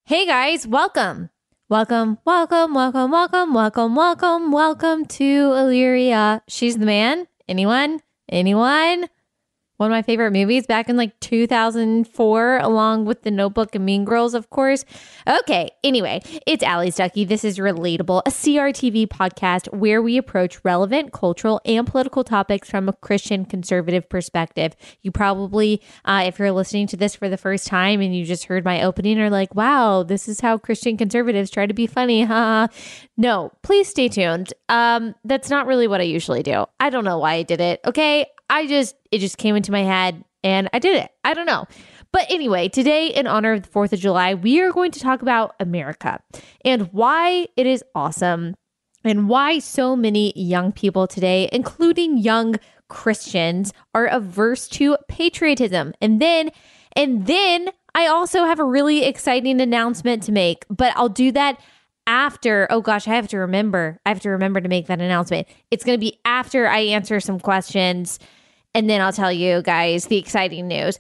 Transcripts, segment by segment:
Hey guys, welcome. Welcome to Illyria. She's the Man. Anyone? One of my favorite movies back in 2004, along with The Notebook and Mean Girls, of course. Okay, anyway, it's Allie Stuckey. This is Relatable, a CRTV podcast where we approach relevant cultural and political topics from a Christian conservative perspective. You probably, if you're listening to this for the first time and you just heard my opening, are like, wow, this is how Christian conservatives try to be funny, huh? No, please stay tuned. That's not really what I usually do. I don't know why I did it, okay? It just came into my head and I did it. I don't know. But anyway, today, in honor of the 4th of July, we are going to talk about America and why it is awesome and why so many young people today, including young Christians, are averse to patriotism. And then I also have a really exciting announcement to make, but I'll do that after. Oh gosh, I have to remember to make that announcement. It's going to be after I answer some questions, and then I'll tell you guys the exciting news.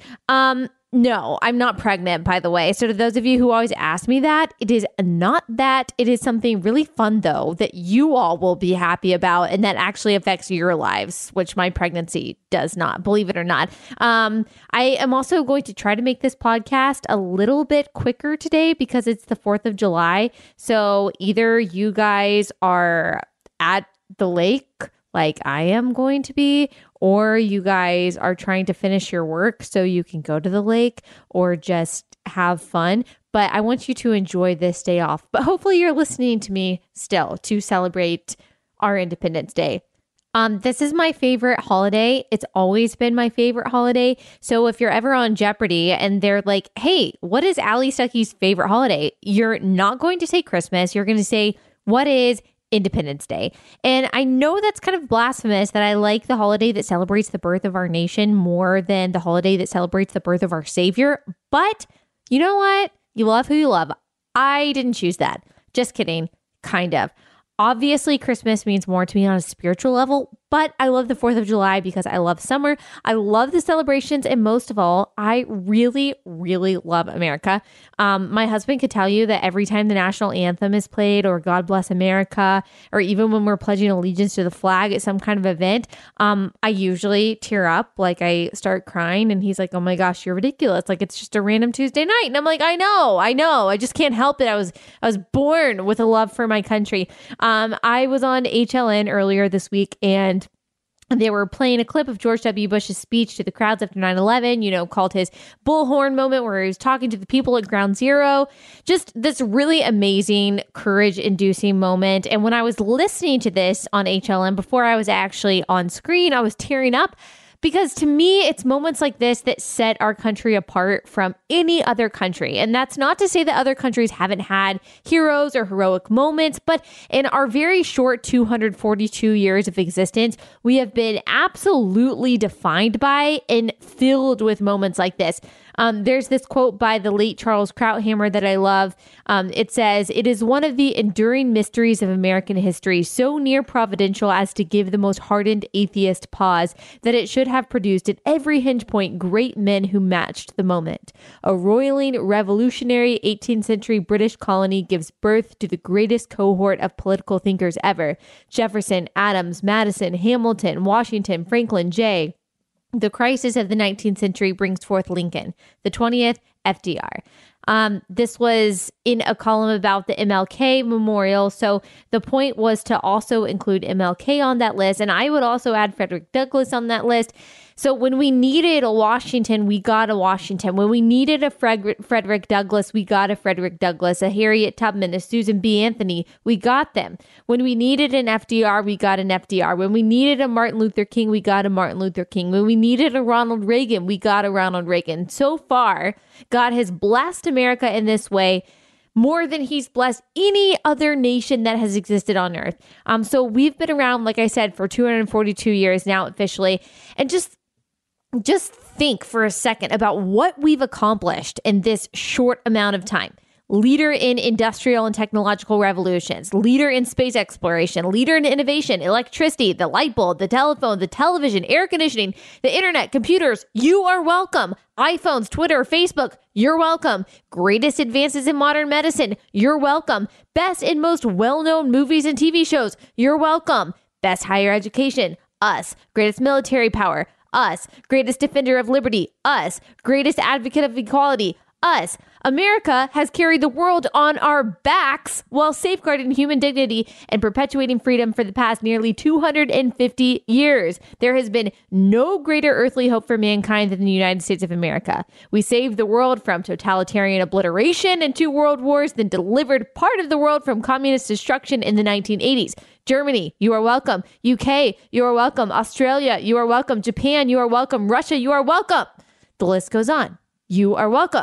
No, I'm not pregnant, by the way. So to those of you who always ask me that, it is not that. It is something really fun, though, that you all will be happy about and that actually affects your lives, which my pregnancy does not, believe it or not. I am also going to try to make this podcast a little bit quicker today because it's the 4th of July. So either you guys are at the lake like I am going to be, or you guys are trying to finish your work so you can go to the lake or just have fun. But I want you to enjoy this day off. But hopefully you're listening to me still to celebrate our Independence Day. This is my favorite holiday. It's always been my favorite holiday. So if you're ever on Jeopardy and they're like, hey, what is Allie Stuckey's favorite holiday? You're not going to say Christmas. You're going to say, what is Independence Day? And I know that's kind of blasphemous that I like the holiday that celebrates the birth of our nation more than the holiday that celebrates the birth of our Savior. But you know what? You love who you love. I didn't choose that. Just kidding. Kind of. Obviously, Christmas means more to me on a spiritual level, but I love the 4th of July because I love summer. I love the celebrations, and most of all, I really, really love America. My husband could tell you that every time the national anthem is played, or God Bless America, or even when we're pledging allegiance to the flag at some kind of event, I usually tear up, like I start crying, and he's like, oh my gosh, you're ridiculous. Like, it's just a random Tuesday night. And I'm like, I know. I just can't help it. I was born with a love for my country. I was on HLN earlier this week, and they were playing a clip of George W. Bush's speech to the crowds after 9/11, called his bullhorn moment where he was talking to the people at Ground Zero. Just this really amazing, courage-inducing moment. And when I was listening to this on HLN, before I was actually on screen, I was tearing up. Because to me, it's moments like this that set our country apart from any other country. And that's not to say that other countries haven't had heroes or heroic moments, but in our very short 242 years of existence, we have been absolutely defined by and filled with moments like this. There's this quote by the late Charles Krauthammer that I love. It says, "It is one of the enduring mysteries of American history, so near providential as to give the most hardened atheist pause, that it should have produced at every hinge point great men who matched the moment. A roiling, revolutionary 18th century British colony gives birth to the greatest cohort of political thinkers ever. Jefferson, Adams, Madison, Hamilton, Washington, Franklin, Jay. The crisis of the 19th century brings forth Lincoln. The 20th, FDR." This was in a column about the MLK memorial. So the point was to also include MLK on that list. And I would also add Frederick Douglass on that list. So when we needed a Washington, we got a Washington. When we needed a Frederick Douglass, we got a Frederick Douglass, a Harriet Tubman, a Susan B. Anthony. We got them. When we needed an FDR, we got an FDR. When we needed a Martin Luther King, we got a Martin Luther King. When we needed a Ronald Reagan, we got a Ronald Reagan. So far, God has blessed America in this way more than he's blessed any other nation that has existed on earth. So we've been around, like I said, for 242 years now officially. And just think for a second about what we've accomplished in this short amount of time. leader in industrial and technological revolutions, leader in space exploration, leader in innovation, electricity, the light bulb, the telephone, the television, air conditioning, the internet, computers. You are welcome. iPhones, Twitter, Facebook, you're welcome. Greatest advances in modern medicine, you're welcome. Best and most well-known movies and TV shows, you're welcome. Best higher education, us. Greatest military power, us. Greatest defender of liberty, us. Greatest advocate of equality, us. America has carried the world on our backs while safeguarding human dignity and perpetuating freedom for the past nearly 250 years. There has been no greater earthly hope for mankind than the United States of America. We saved the world from totalitarian obliteration and 2 world wars, then delivered part of the world from communist destruction in the 1980s. Germany, you are welcome. UK, you are welcome. Australia, you are welcome. Japan, you are welcome. Russia, you are welcome. The list goes on. You are welcome.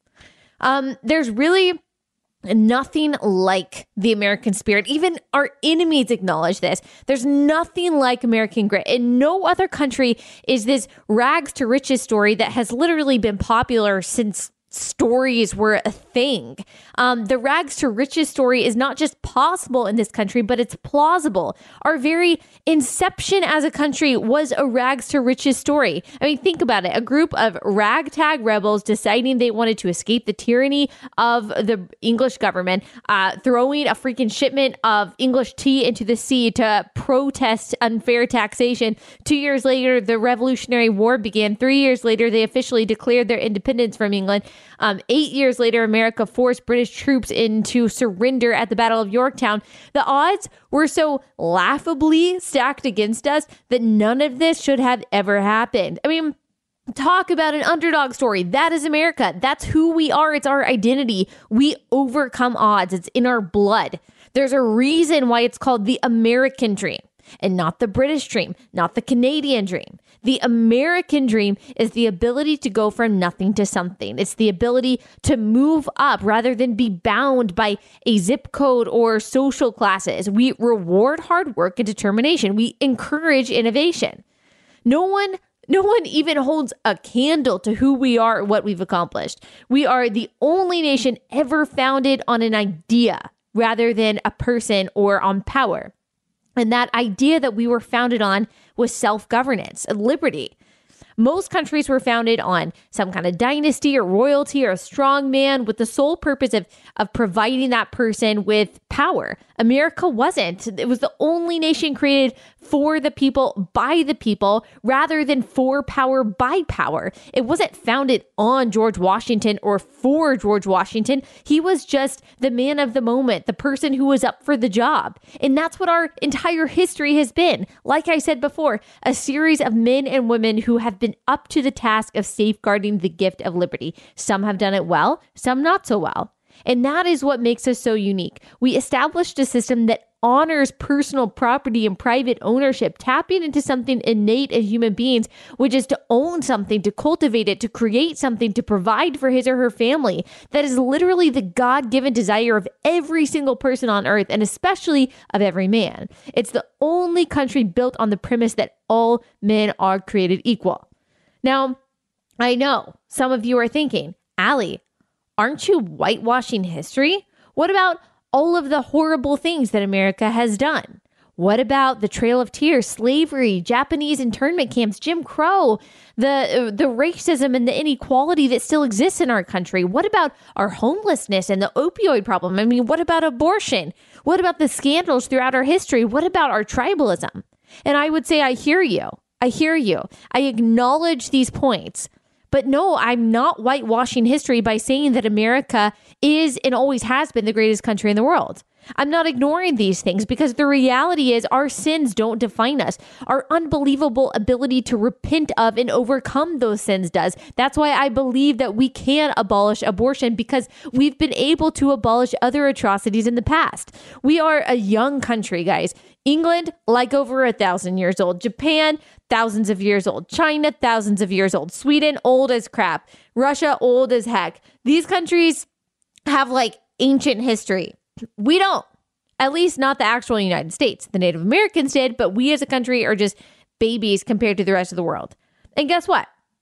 There's really nothing like the American spirit. Even our enemies acknowledge this. There's nothing like American grit. In no other country is this rags to riches story that has literally been popular since stories were a thing. The rags to riches story is not just possible in this country, but it's plausible. Our very inception as a country was a rags to riches story. I mean, think about it. A group of ragtag rebels deciding they wanted to escape the tyranny of the English government, throwing a freaking shipment of English tea into the sea to protest unfair taxation. 2 years later, the Revolutionary War began. 3 years later, they officially declared their independence from England. 8 years later, America forced British troops into surrender at the Battle of Yorktown. The odds were so laughably stacked against us that none of this should have ever happened. I mean, talk about an underdog story. That is America. That's who we are. It's our identity. We overcome odds. It's in our blood. There's a reason why it's called the American dream and not the British dream, not the Canadian dream. The American dream is the ability to go from nothing to something. It's the ability to move up rather than be bound by a zip code or social classes. We reward hard work and determination. We encourage innovation. No one even holds a candle to who we are or what we've accomplished. We are the only nation ever founded on an idea rather than a person or on power. And that idea that we were founded on was self-governance and liberty. Most countries were founded on some kind of dynasty or royalty or a strong man with the sole purpose of providing that person with power. America wasn't. It was the only nation created for the people, by the people, rather than for power, by power. It wasn't founded on George Washington or for George Washington. He was just the man of the moment, the person who was up for the job. And that's what our entire history has been. Like I said before, a series of men and women who have been up to the task of safeguarding the gift of liberty. Some have done it well, some not so well. And that is what makes us so unique. We established a system that honors personal property and private ownership, tapping into something innate in human beings, which is to own something, to cultivate it, to create something, to provide for his or her family. That is literally the God-given desire of every single person on earth, and especially of every man. It's the only country built on the premise that all men are created equal. Now, I know some of you are thinking, Allie, aren't you whitewashing history? What about all of the horrible things that America has done? What about the Trail of Tears, slavery, Japanese internment camps, Jim Crow, the racism and the inequality that still exists in our country? What about our homelessness and the opioid problem? I mean, what about abortion? What about the scandals throughout our history? What about our tribalism? And I would say, I hear you. I hear you. I acknowledge these points. But no, I'm not whitewashing history by saying that America is and always has been the greatest country in the world. I'm not ignoring these things because the reality is our sins don't define us. Our unbelievable ability to repent of and overcome those sins does. That's why I believe that we can abolish abortion, because we've been able to abolish other atrocities in the past. We are a young country, guys. England, like over 1,000 years old. Japan, thousands of years old. China, thousands of years old. Sweden, old as crap. Russia, old as heck. These countries have like ancient history. We don't, at least not the actual United States. The Native Americans did, but we as a country are just babies compared to the rest of the world. And guess what?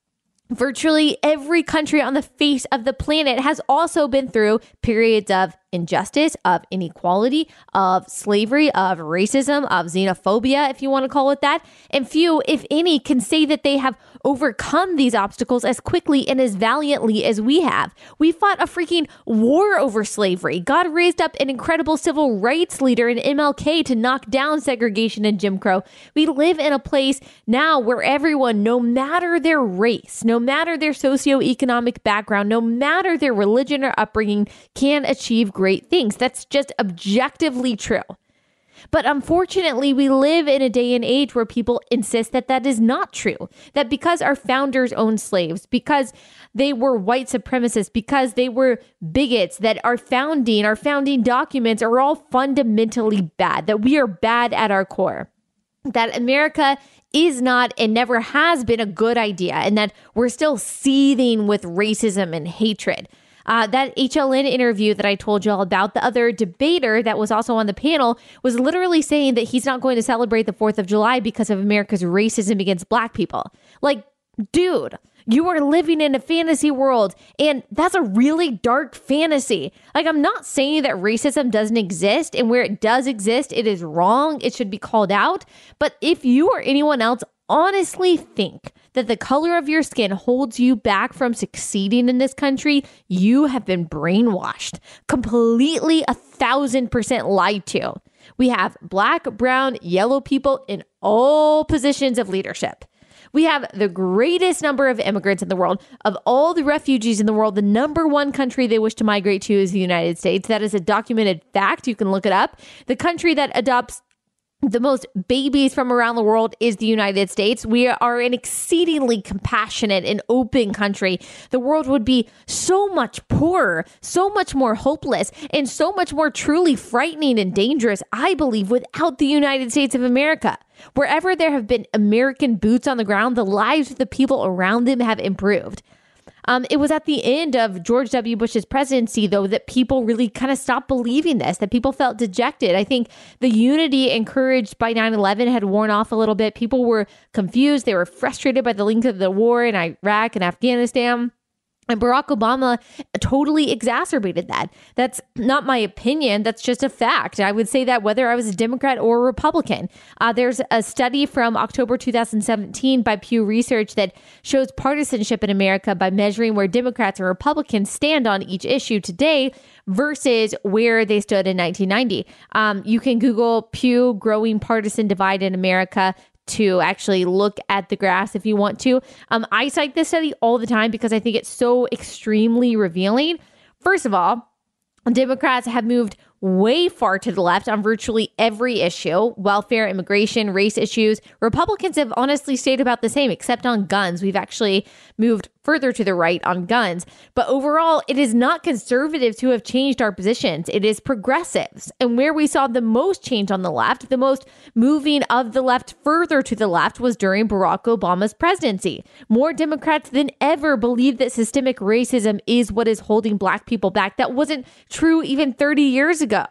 Virtually every country on the face of the planet has also been through periods of injustice, of inequality, of slavery, of racism, of xenophobia, if you want to call it that. And few, if any, can say that they have overcome these obstacles as quickly and as valiantly as we have. We fought a freaking war over slavery. God raised up an incredible civil rights leader in MLK to knock down segregation and Jim Crow. We live in a place now where everyone, no matter their race, no matter their socioeconomic background, no matter their religion or upbringing, can achieve great things. That's just objectively true. But unfortunately, we live in a day and age where people insist that that is not true. That because our founders owned slaves, because they were white supremacists, because they were bigots, that our founding documents are all fundamentally bad, that we are bad at our core, that America is not and never has been a good idea, and that we're still seething with racism and hatred. That HLN interview that I told you all about, the other debater that was also on the panel was literally saying that he's not going to celebrate the 4th of July because of America's racism against Black people. Like, dude, you are living in a fantasy world, and that's a really dark fantasy. Like, I'm not saying that racism doesn't exist, and where it does exist, it is wrong. It should be called out. But if you or anyone else honestly think that the color of your skin holds you back from succeeding in this country, you have been brainwashed, completely 1,000% lied to. We have Black, brown, yellow people in all positions of leadership. We have the greatest number of immigrants in the world. Of all the refugees in the world, the number one country they wish to migrate to is the United States. That is a documented fact. You can look it up. The country that adopts the most babies from around the world is the United States. We are an exceedingly compassionate and open country. The world would be so much poorer, so much more hopeless, and so much more truly frightening and dangerous, I believe, without the United States of America. Wherever there have been American boots on the ground, the lives of the people around them have improved. It was at the end of George W. Bush's presidency, though, that people really kind of stopped believing this, that people felt dejected. I think the unity encouraged by 9/11 had worn off a little bit. People were confused. They were frustrated by the length of the war in Iraq and Afghanistan. And Barack Obama totally exacerbated that. That's not my opinion. That's just a fact. I would say that whether I was a Democrat or a Republican. There's a study from October 2017 by Pew Research that shows partisanship in America by measuring where Democrats and Republicans stand on each issue today versus where they stood in 1990. You can Google Pew Growing Partisan Divide in America to actually look at the graphs if you want to. I cite this study all the time because I think it's so extremely revealing. First of all, Democrats have moved way far to the left on virtually every issue: welfare, immigration, race issues. Republicans have honestly stayed about the same, except on guns. We've actually moved further to the right on guns. But overall, it is not conservatives who have changed our positions. It is progressives. And where we saw the most change on the left, the most moving of the left further to the left, was during Barack Obama's presidency. More Democrats than ever believe that systemic racism is what is holding Black people back. That wasn't true even 30 years ago.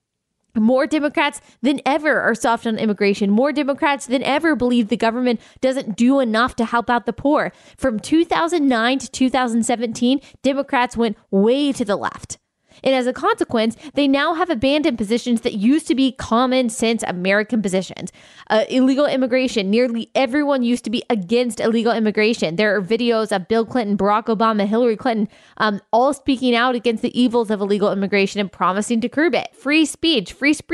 More Democrats than ever are soft on immigration. More Democrats than ever believe the government doesn't do enough to help out the poor. From 2009 to 2017, Democrats went way to the left. And as a consequence, they now have abandoned positions that used to be common sense American positions. Illegal immigration. Nearly everyone used to be against illegal immigration. There are videos of Bill Clinton, Barack Obama, Hillary Clinton, all speaking out against the evils of illegal immigration and promising to curb it. Free speech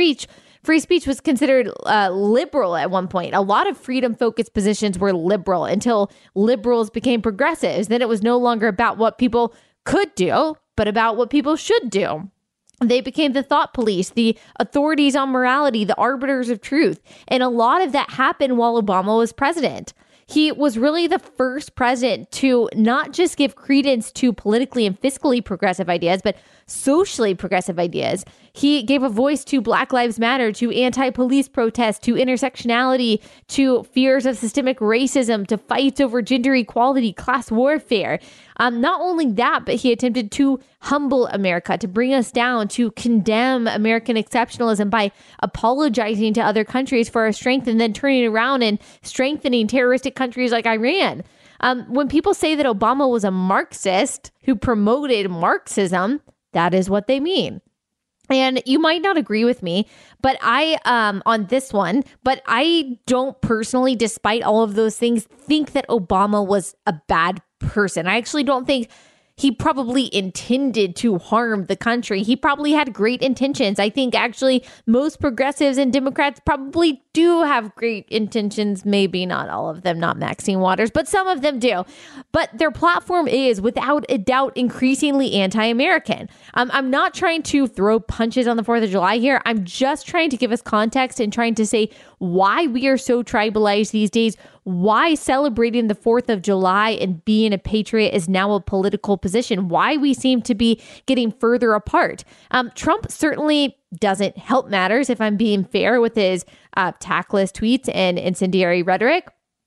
was considered liberal at one point. A lot of freedom-focused positions were liberal until liberals became progressives. Then it was no longer about what people could do, but about what people should do. They became the thought police, the authorities on morality, the arbiters of truth. And a lot of that happened while Obama was president. He was really the first president to not just give credence to politically and fiscally progressive ideas, but socially progressive ideas. He gave a voice to Black Lives Matter, to anti-police protests, to intersectionality, to fears of systemic racism, to fights over gender equality, class warfare. Not only that, but he attempted to humble America, to bring us down, to condemn American exceptionalism by apologizing to other countries for our strength and then turning around and strengthening terroristic countries like Iran. When people say that Obama was a Marxist who promoted Marxism, that is what they mean. And you might not agree with me, but on this one, but I don't personally, despite all of those things, think that Obama was a bad person. I actually don't think he probably intended to harm the country. He probably had great intentions. I think actually most progressives and Democrats probably do have great intentions. Maybe not all of them, not Maxine Waters, but some of them do. But their platform is without a doubt increasingly anti-American. I'm not trying to throw punches on the 4th of July here. I'm just trying to give us context and trying to say why we are so tribalized these days, why celebrating the 4th of July and being a patriot is now a political position, why we seem to be getting further apart. Trump certainly doesn't help matters, if I'm being fair, with his tactless tweets and incendiary rhetoric.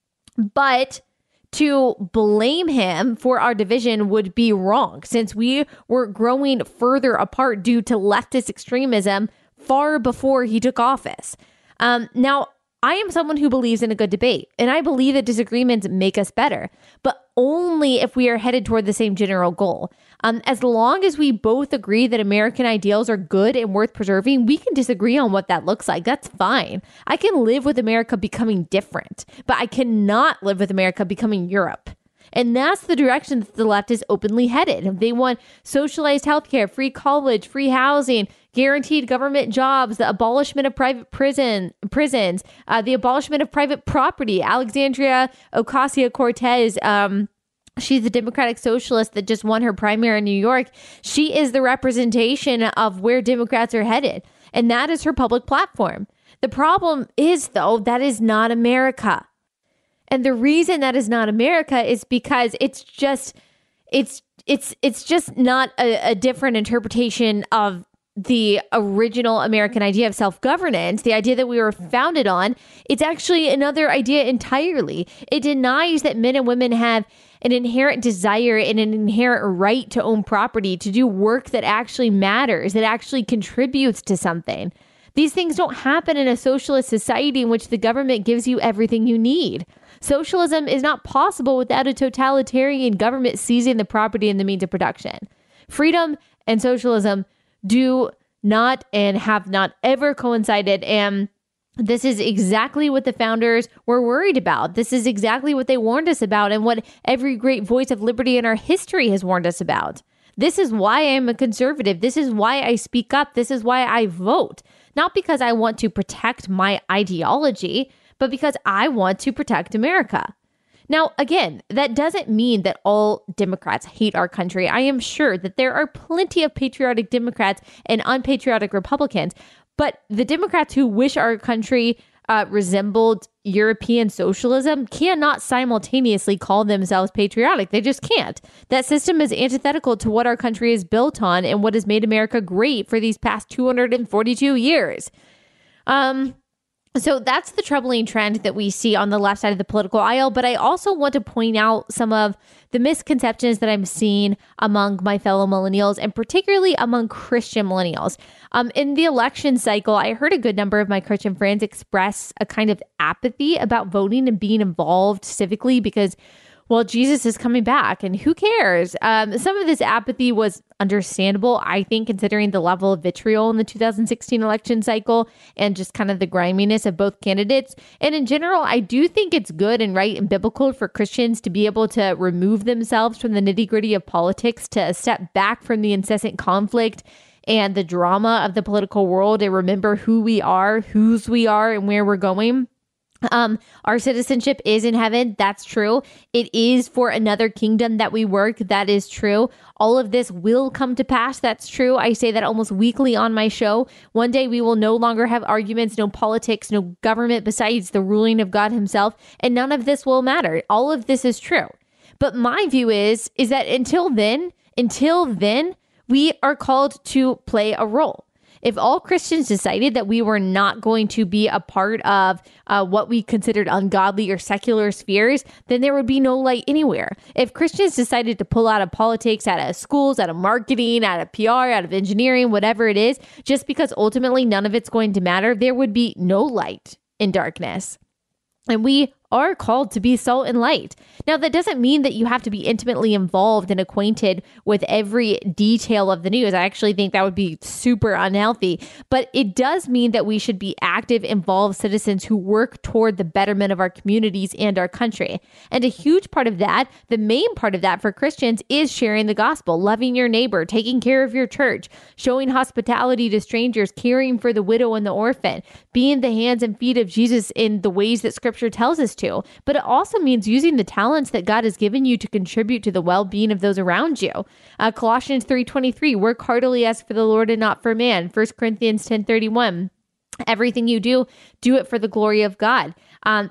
But to blame him for our division would be wrong, since we were growing further apart due to leftist extremism far before he took office. Now, I am someone who believes in a good debate, and I believe that disagreements make us better, but only if we are headed toward the same general goal. As long as we both agree that American ideals are good and worth preserving, we can disagree on what that looks like. That's fine. I can live with America becoming different, but I cannot live with America becoming Europe. And that's the direction that the left is openly headed. They want socialized healthcare, free college, free housing, guaranteed government jobs, the abolishment of private prisons, the abolishment of private property. Alexandria Ocasio-Cortez, she's the Democratic Socialist that just won her primary in New York. She is the representation of where Democrats are headed. And that is her public platform. The problem is, though, that is not America. And the reason that is not America is because it's just not a different interpretation of the original American idea of self-governance, the idea that we were founded on. It's actually another idea entirely. It denies that men and women have an inherent desire and an inherent right to own property, to do work that actually matters, that actually contributes to something. These things don't happen in a socialist society in which the government gives you everything you need. Socialism is not possible without a totalitarian government seizing the property and the means of production. Freedom and socialism do not and have not ever coincided, and this is exactly what the founders were worried about. This is exactly what they warned us about, and what every great voice of liberty in our history has warned us about. This is why I'm a conservative. This is why I speak up. This is why I vote. Not because I want to protect my ideology, but because I want to protect America. Now, again, that doesn't mean that all Democrats hate our country. I am sure that there are plenty of patriotic Democrats and unpatriotic Republicans, but the Democrats who wish our country resembled European socialism cannot simultaneously call themselves patriotic. They just can't. That system is antithetical to what our country is built on and what has made America great for these past 242 years. So that's the troubling trend that we see on the left side of the political aisle. But I also want to point out some of the misconceptions that I'm seeing among my fellow millennials, and particularly among Christian millennials. In the election cycle, I heard a good number of my Christian friends express a kind of apathy about voting and being involved civically because, well, Jesus is coming back and who cares? Some of this apathy was understandable, I think, considering the level of vitriol in the 2016 election cycle and just kind of the griminess of both candidates. And in general, I do think it's good and right and biblical for Christians to be able to remove themselves from the nitty-gritty of politics, to step back from the incessant conflict and the drama of the political world and remember who we are, whose we are, and where we're going. Our citizenship is in heaven. That's true. It is for another kingdom that we work. That is true. All of this will come to pass. That's true. I say that almost weekly on my show. One day we will no longer have arguments, no politics, no government besides the ruling of God himself. And none of this will matter. All of this is true. But my view is that until then, we are called to play a role. If all Christians decided that we were not going to be a part of what we considered ungodly or secular spheres, then there would be no light anywhere. If Christians decided to pull out of politics, out of schools, out of marketing, out of PR, out of engineering, whatever it is, just because ultimately none of it's going to matter, there would be no light in darkness. And we are called to be salt and light. Now, that doesn't mean that you have to be intimately involved and acquainted with every detail of the news. I actually think that would be super unhealthy, but it does mean that we should be active, involved citizens who work toward the betterment of our communities and our country. And a huge part of that, the main part of that for Christians, is sharing the gospel, loving your neighbor, taking care of your church, showing hospitality to strangers, caring for the widow and the orphan, being the hands and feet of Jesus in the ways that scripture tells us to. But it also means using the talents that God has given you to contribute to the well-being of those around you. Colossians 3:23, work heartily as for the Lord and not for man. 1 Corinthians 10:31, everything you do, do it for the glory of God. I'm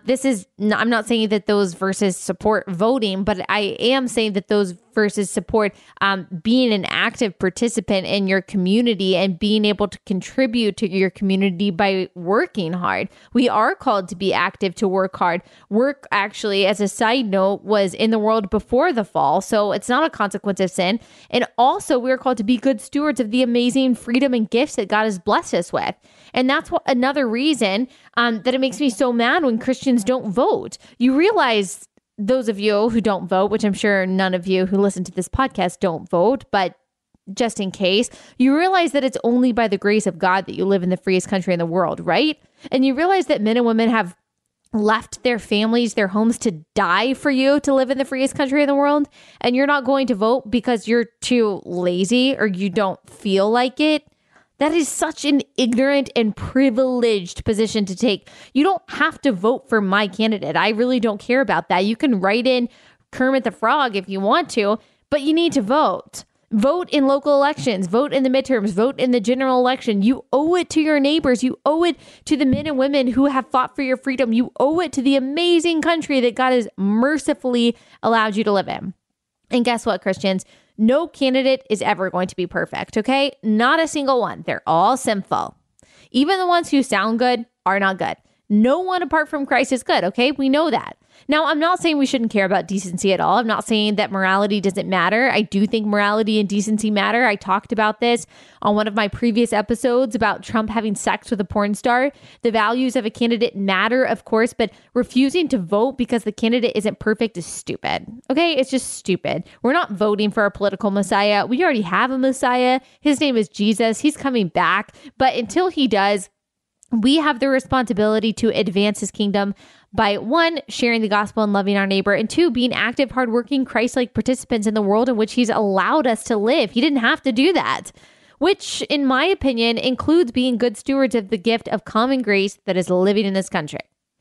not saying that those verses support voting, but I am saying that those verses support being an active participant in your community and being able to contribute to your community by working hard. We are called to be active, to work hard. Work, actually, as a side note, was in the world before the fall, so it's not a consequence of sin. And also, we're called to be good stewards of the amazing freedom and gifts that God has blessed us with. And that's another reason that it makes me so mad when Christians don't vote. You realize, those of you who don't vote, which I'm sure none of you who listen to this podcast don't vote, but just in case, you realize that it's only by the grace of God that you live in the freest country in the world, right? And you realize that men and women have left their families, their homes to die for you to live in the freest country in the world. And you're not going to vote because you're too lazy or you don't feel like it. That is such an ignorant and privileged position to take. You don't have to vote for my candidate. I really don't care about that. You can write in Kermit the Frog if you want to, but you need to vote. Vote in local elections, vote in the midterms, vote in the general election. You owe it to your neighbors. You owe it to the men and women who have fought for your freedom. You owe it to the amazing country that God has mercifully allowed you to live in. And guess what, Christians? No candidate is ever going to be perfect, okay? Not a single one. They're all sinful. Even the ones who sound good are not good. No one apart from Christ is good, okay? We know that. Now, I'm not saying we shouldn't care about decency at all. I'm not saying that morality doesn't matter. I do think morality and decency matter. I talked about this on one of my previous episodes about Trump having sex with a porn star. The values of a candidate matter, of course, but refusing to vote because the candidate isn't perfect is stupid. Okay? It's just stupid. We're not voting for a political messiah. We already have a messiah. His name is Jesus. He's coming back. But until he does, we have the responsibility to advance his kingdom by, one, sharing the gospel and loving our neighbor, and two, being active, hardworking, Christ-like participants in the world in which he's allowed us to live. He didn't have to do that, which, in my opinion, includes being good stewards of the gift of common grace that is living in this country.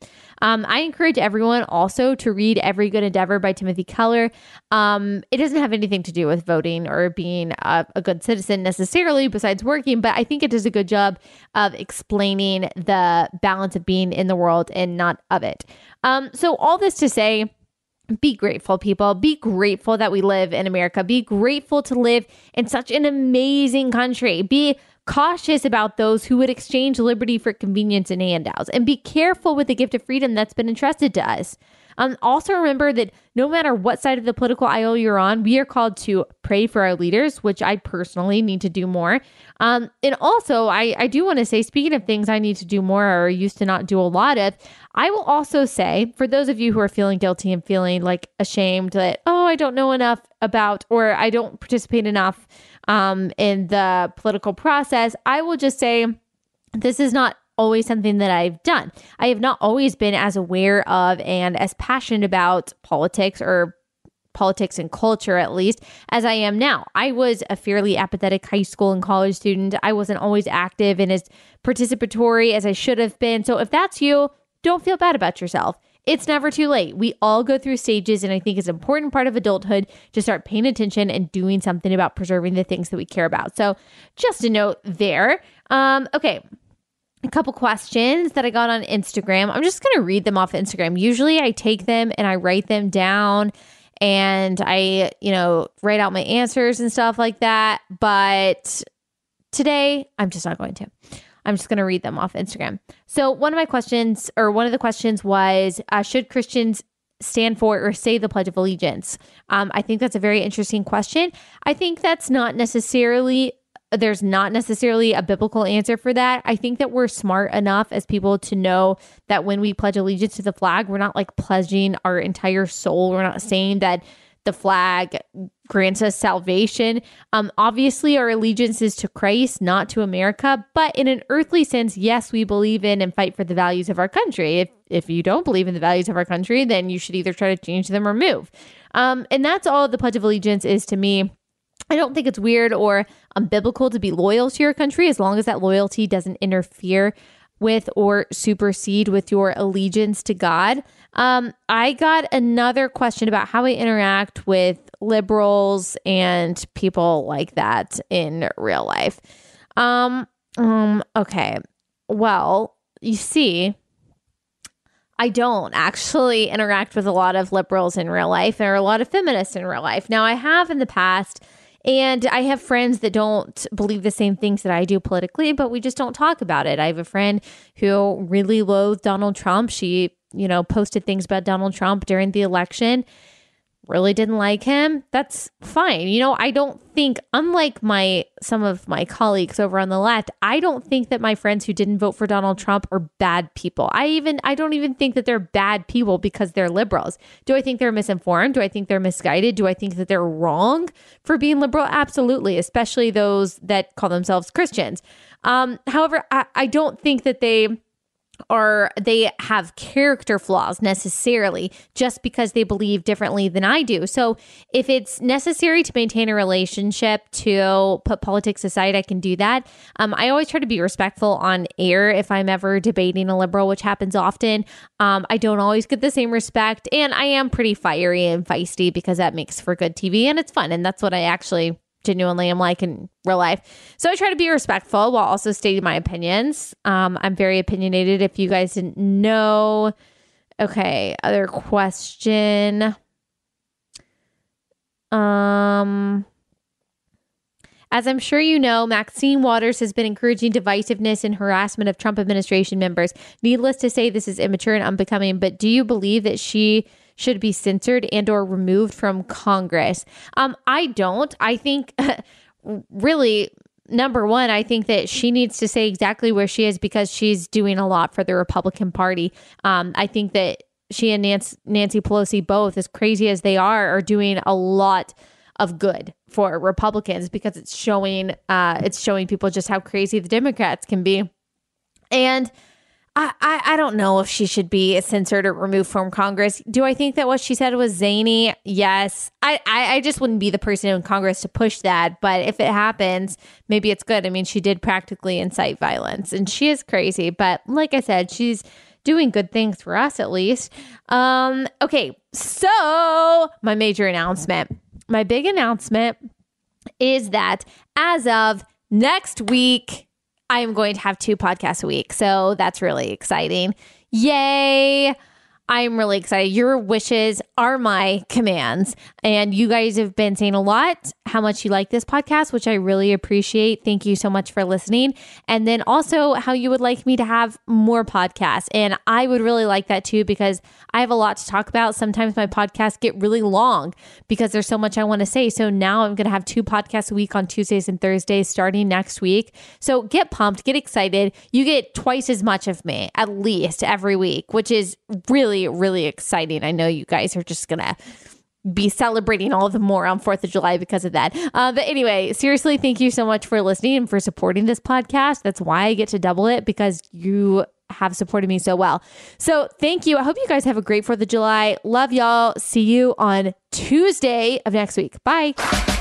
I encourage everyone also to read Every Good Endeavor by Timothy Keller. It doesn't have anything to do with voting or being a good citizen necessarily, besides working, but I think it does a good job of explaining the balance of being in the world and not of it. So all this to say, be grateful, people. Be grateful that we live in America. Be grateful to live in such an amazing country. Be cautious about those who would exchange liberty for convenience and handouts, and be careful with the gift of freedom that's been entrusted to us. Also remember that no matter what side of the political aisle you're on, we are called to pray for our leaders, which I personally need to do more. And also, I do want to say, speaking of things I need to do more or used to not do a lot of, I will also say, for those of you who are feeling guilty and feeling like ashamed that, oh, I don't know enough about, or I don't participate enough in the political process, I will just say, this is not always something that I've done. I have not always been as aware of and as passionate about politics, or politics and culture at least, as I am now. I was a fairly apathetic high school and college student. I wasn't always active and as participatory as I should have been. So if that's you, don't feel bad about yourself. It's never too late. We all go through stages, and I think it's an important part of adulthood to start paying attention and doing something about preserving the things that we care about. So just a note there. Okay. A couple questions that I got on Instagram. I'm just going to read them off Instagram. Usually I take them and I write them down and I, write out my answers and stuff like that. But today I'm just not going to. I'm just going to read them off Instagram. So one of the questions was, should Christians stand for or say the Pledge of Allegiance? I think that's a very interesting question. I think that's not necessarily there's not necessarily a biblical answer for that. I think that we're smart enough as people to know that when we pledge allegiance to the flag, we're not like pledging our entire soul. We're not saying that the flag grants us salvation. Obviously, our allegiance is to Christ, not to America. But in an earthly sense, yes, we believe in and fight for the values of our country. If you don't believe in the values of our country, then you should either try to change them or move. And that's all the Pledge of Allegiance is to me. I don't think it's weird or unbiblical to be loyal to your country as long as that loyalty doesn't interfere with or supersede with your allegiance to God. I got another question about how I interact with liberals and people like that in real life. Okay. Well, you see, I don't actually interact with a lot of liberals in real life. There are a lot of feminists in real life. Now, I have in the past, and I have friends that don't believe the same things that I do politically, but we just don't talk about it. I have a friend who really loathed Donald Trump. She, posted things about Donald Trump during the election. Really didn't like him. That's fine. I don't think, unlike some of my colleagues over on the left, I don't think that my friends who didn't vote for Donald Trump are bad people. I don't even think that they're bad people because they're liberals. Do I think they're misinformed? Do I think they're misguided? Do I think that they're wrong for being liberal? Absolutely, especially those that call themselves Christians. However, I don't think that they have character flaws necessarily just because they believe differently than I do. So if it's necessary to maintain a relationship to put politics aside, I can do that. I always try to be respectful on air if I'm ever debating a liberal, which happens often. I don't always get the same respect, and I am pretty fiery and feisty because that makes for good TV and it's fun. And that's what I actually genuinely am like in real life. So I try to be respectful while also stating my opinions. I'm very opinionated if you guys didn't know. Okay, other question. As I'm sure you know, Maxine Waters has been encouraging divisiveness and harassment of Trump administration members. Needless to say, this is immature and unbecoming, but do you believe that she should be censored and or removed from Congress? I don't. I think really, number one, I think that she needs to say exactly where she is because she's doing a lot for the Republican Party. I think that she and Nancy Pelosi, both as crazy as they are doing a lot of good for Republicans because it's showing people just how crazy the Democrats can be. And I don't know if she should be censored or removed from Congress. Do I think that what she said was zany? Yes. I just wouldn't be the person in Congress to push that. But if it happens, maybe it's good. I mean, she did practically incite violence and she is crazy. But like I said, she's doing good things for us at least. Okay, so my major announcement. My big announcement is that as of next week, I am going to have 2 podcasts a week. So that's really exciting. Yay. I'm really excited. Your wishes are my commands. And you guys have been saying a lot how much you like this podcast, which I really appreciate. Thank you so much for listening. And then also how you would like me to have more podcasts. And I would really like that too, because I have a lot to talk about. Sometimes my podcasts get really long because there's so much I want to say. So now I'm going to have 2 podcasts a week on Tuesdays and Thursdays starting next week. So get pumped, get excited. You get twice as much of me at least every week, which is really, really exciting. I know you guys are just going to be celebrating all the more on 4th of July because of that. But anyway, seriously, thank you so much for listening and for supporting this podcast. That's why I get to double it, because you have supported me so well. So thank you. I hope you guys have a great 4th of July. Love y'all. See you on Tuesday of next week. Bye.